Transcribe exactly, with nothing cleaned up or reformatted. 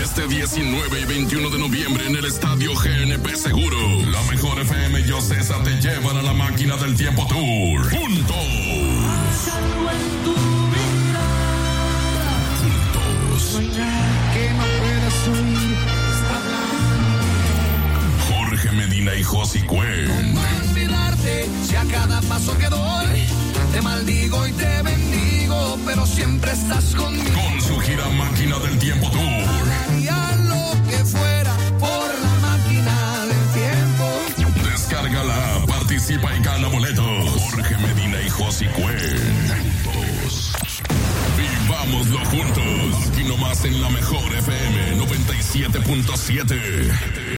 este diecinueve y veintiuno de noviembre en el Estadio G N P Seguro. La Mejor F M y Ocesa te llevan a la Máquina del Tiempo Tour. ¡Juntos! Juntos. Que no puedas oír, está hablando. Jorge Medina y Josie Cuen. ¿Cómo olvidarte si a cada paso que doy te maldigo y te bendigo, pero siempre estás conmigo? Con su gira Máquina del Tiempo Tour. Haría lo que fuera por la máquina del tiempo. Descárgala, participa y gana boletos. Jorge Medina y Josie Cuen. Juntos. Vivámoslo juntos. Aquí nomás en la Mejor F M noventa y siete punto siete.